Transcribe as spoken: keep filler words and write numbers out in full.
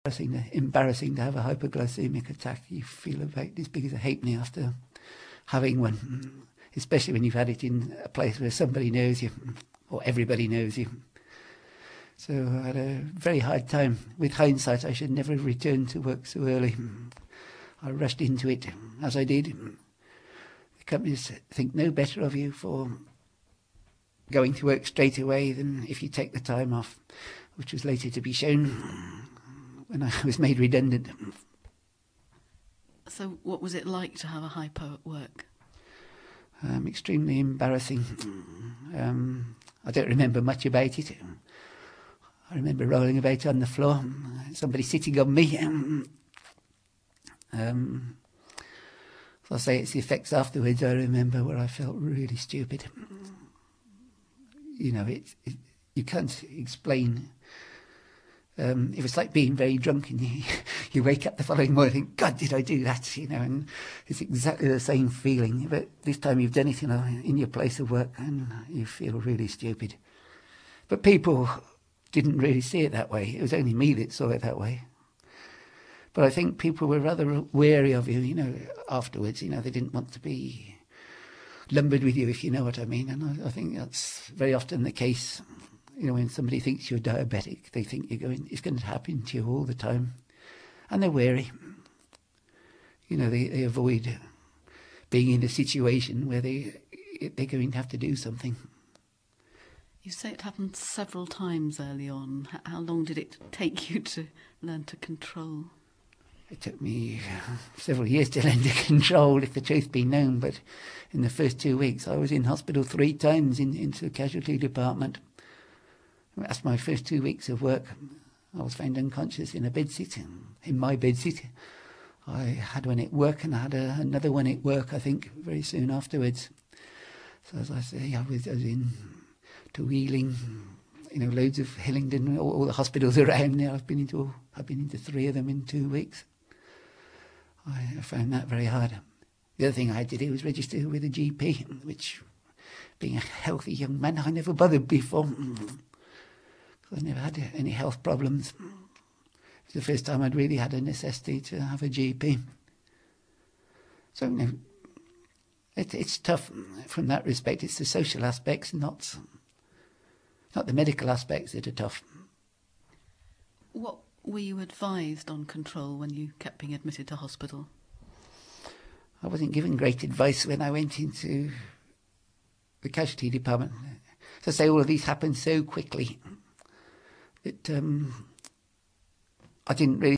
Embarrassing, embarrassing to have a hypoglycemic attack. You feel about as big as a halfpenny after having one, especially when you've had it in a place where somebody knows you, or everybody knows you. So I had a very hard time. With hindsight, I should never have returned to work so early. I rushed into it, as I did. The companies think no better of you for going to work straight away than if you take the time off, which was later to be shown when I was made redundant. So what was it like to have a hypo at work? Um, extremely embarrassing. Um, I don't remember much about it. I remember rolling about on the floor, somebody sitting on me. Um, so I say it's the effects afterwards I remember, where I felt really stupid. You know, it, it you can't explain. Um, it was like being very drunk, and you, you wake up the following morning and think, God, did I do that? You know, and it's exactly the same feeling. But this time you've done it, you know, in your place of work, and you feel really stupid. But people didn't really see it that way. It was only me that saw it that way. But I think people were rather wary of you, you know, afterwards. You know, they didn't want to be lumbered with you, if you know what I mean. And I, I think that's very often the case. You know, when somebody thinks you're diabetic, they think you're going, it's going to happen to you all the time. And they're wary. You know, they, they avoid being in a situation where they, they're going to have to do something. You say it happened several times early on. How long did it take you to learn to control? It took me several years to learn to control, if the truth be known. But in the first two weeks, I was in hospital three times in, into the casualty department. That's my first two weeks of work. I was found unconscious in a bedsit, in my bedsit. I had one at work, and I had a, another one at work, I think, very soon afterwards. So as I say, I was, I was in to Wheeling, you know, loads of Hillingdon, all, all the hospitals around there. I've been into, I've been into three of them in two weeks. I, I found that very hard. The other thing I had to do was register with a G P, which, being a healthy young man, I never bothered before. I never had any health problems. It was the first time I'd really had a necessity to have a G P. So, you know, it, it's tough from that respect. It's the social aspects, not, not the medical aspects that are tough. What were you advised on control when you kept being admitted to hospital? I wasn't given great advice when I went into the casualty department. So I say all of these happened so quickly that um, I didn't really